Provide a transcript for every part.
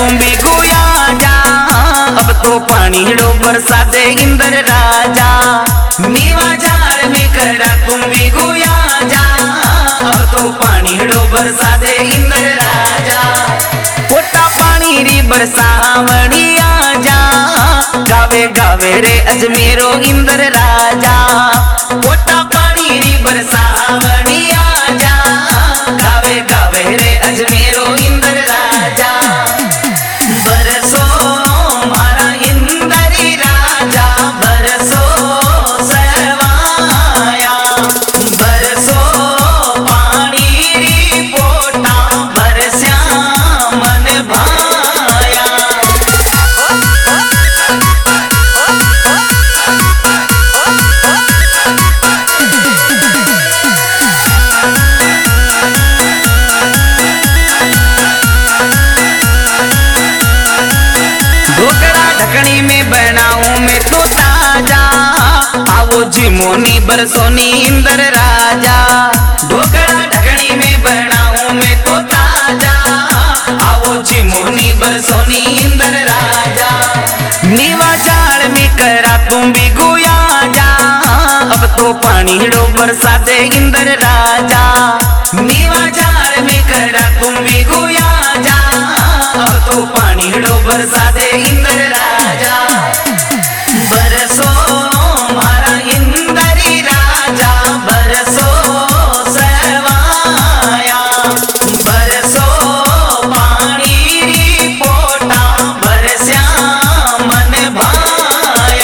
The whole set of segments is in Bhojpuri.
तुम भी गोया जा। अब तो पानी हिड़ो बरसाते इंद्र राजा। नीवा झाड़ में करा तुम भी गोया जा। अब तो पानी हिड़ो बरसाते इंद्र राजा। पोटा पानी री बरसावणी आजा। गावे गावे रे अजमेरो इंद्र राजा। पोटा पानी री बरसावणी आजा। गावे गावे रे अजमेरो इंद्र राजा। बरसो मारा इंद्री राजा। बरसो सरवाया। बरसो पानी री पोटा। बरस्या मन भाया। ढोकड़ा ढकनी में बनाऊं मैं तो ताजा। आवो जिमोनी बरसोनी इंद्र राजा। ढोकड़ा ढकनी में बनाऊं मैं तो ताजा। आवो जिमोनी बरसोनी इंद्र राजा। नीवा झाड़ में करा तुम भी गोया जा। अब तो पानी हिड़ो बरसाते इंद्र राजा। नीवा झाड़ में करा तुम भी गोया जा। अब तो पानी हिड़ो बरसाते इंद्र राजा। बरसो मारा इंद्री राजा। बरसो सरवाया। बरसो पानी री पोटा। बरस्या मन भाया।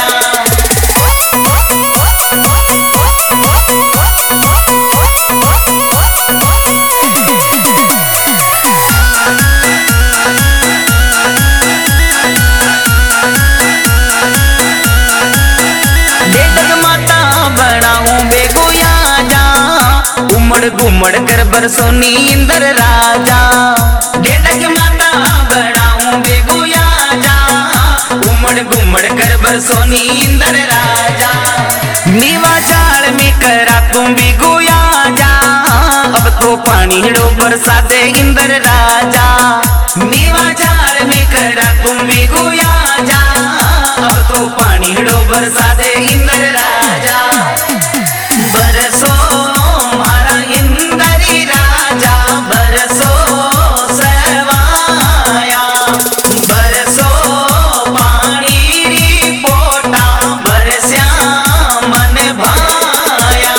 घुमड़ कर बरसोनी इंद्र राजा। डेडक माता बनाऊं बेगुया जा। घुमड़ घुमड़ कर बरसोनी इंद्र राजा। नीवा झाड़ में करा तुम भी गोया जा। अब तो पानी हिड़ो बरसाते इंद्र राजा। नीवा झाड़ में करा तुम भी गोया जा। अब तो पानी हिड़ो बरसाते इंद्र राजा। बरसो मारा इंद्री राजा। बरसो सरवाया। बरसो पानी री पोटा। बरस्या मन भाया।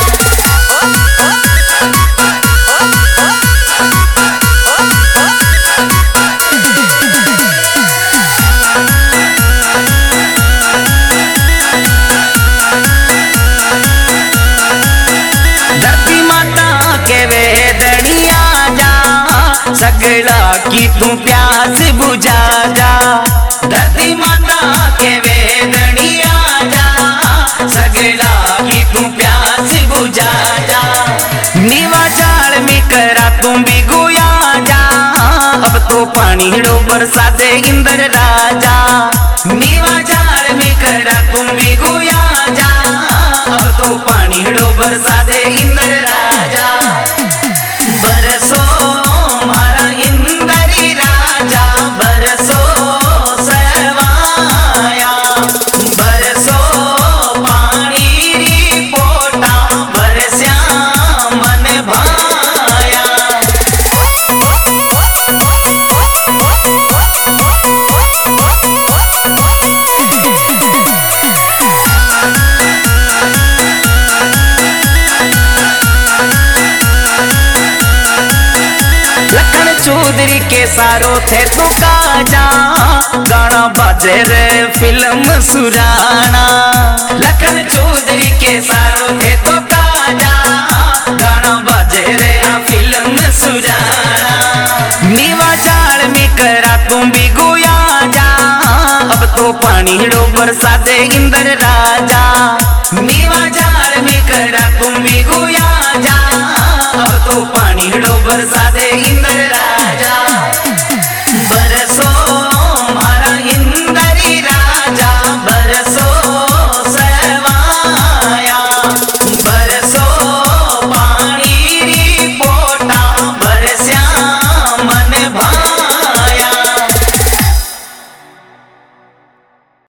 धरती माता के वेदनिया जा। सगड़ा की तू प्यास बुझा जा। धरती माता के वेदनिया जा। सगड़ा की तू प्यास बुझा जा। नीवा झाड़ में करा तुम भी गोया जा। अब तो पानी हिड़ो बरसाते इंद्र राजा। नीवा झाड़ में करा तुम भी गोया जा। अब तो पानी हिड़ो बरसाते इंद्र राजा। बरसो मारा इंद्री राजा। बरसो सरवाया। बरसो पानी री पोटा। बरस्या मन भाया। लखन चौधरी के सारो थे तो काजा। गाना बाजे रे फिल्म सुराना। लखन चौधरी के सारो थे तो काजा। गाना बाजे रे फिल्म सुराना। नीवा झाड़ में करा तुम भी गोया जा। अब तो पानी हिड़ो बरसाते इंद्र राजा। नीवा झाड़ में करा तुम भी गोया जा। अब तो पानी हिड़ो बरसाते इंद्र